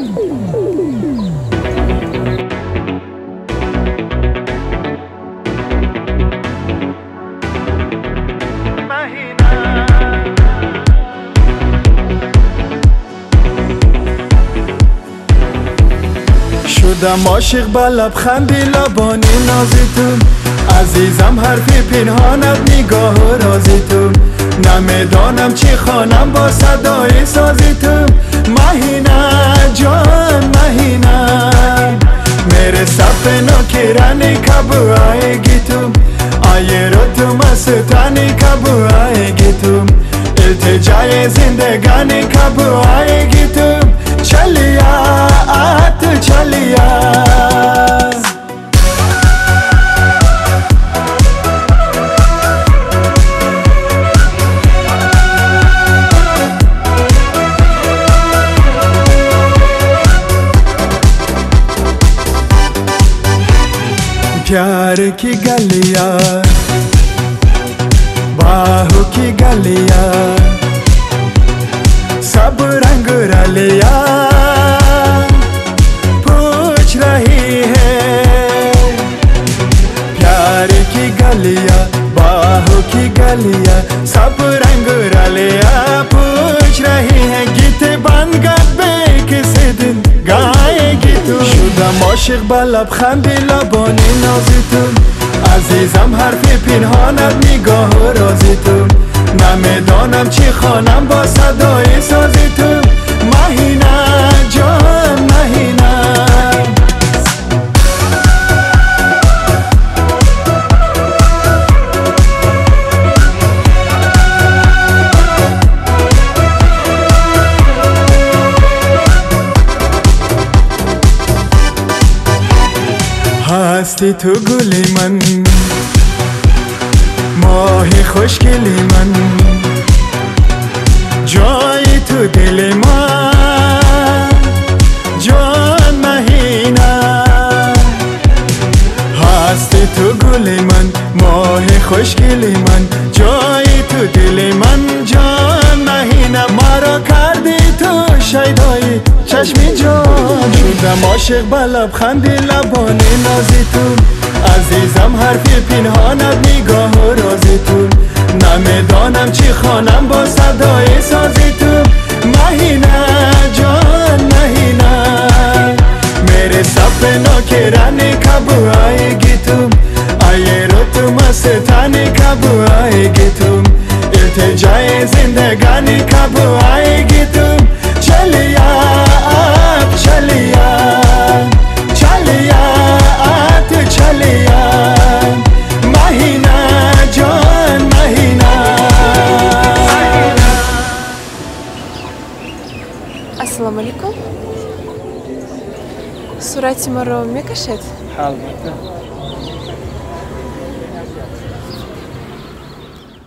شدم عاشق با لبخندی لبانی نازی تو، عزیزم حرفی پنهانت نگاه و رازی تو، نمیدانم چی خوانم با صدای سازی تو. مهینه جان مهینه میره سپنو کرانی کبو آئیگی تو، آیه رو تو مستانی کبو آئیگی تو، التجای زندگانی کبو آئیگی تو. چلیا آت چلیا प्यार की गलियां बाहों की गलियां सब रंग रलिया पूछ रही है। प्यार की गलियां बाहों की गलियां सब रंग रलिया पूछ रही है। गीत बन गए किसी दिन गाएगी तू। شدم عاشق با لبخندی لبانی نازی تو، عزیزم حرفی پنهانت نگاه و رازی تو، نمیدانم چی خوانم با صدای سازی تو. مهینه جان مهینه هستی تو گلی من ماهی خوشگلی من، جای تو دل من جان مهینه. هستی تو گلی من ماهی خوشگلی من، جای تو دل من جان مهینه. مرا کردی تو شیدای چشمی جان. شدم عاشق با لبخندی لبانی نازی تو، عزیزم حرفی پنهانت نگاه و رازی تو، نمیدانم چی خوانم با صدای سازی تو. مهینه جان مهینه میره سپنا کرانی کبو آئیگی تو، آیه رو تو مستانی کبو آئیگی تو، التجای زندگانی کبو آئیگی تو. چلیا آت چلیا چلیا آت چلیا مهینه جان مهینه. Ассаламу алейкум. Сурати маро мекашед? البته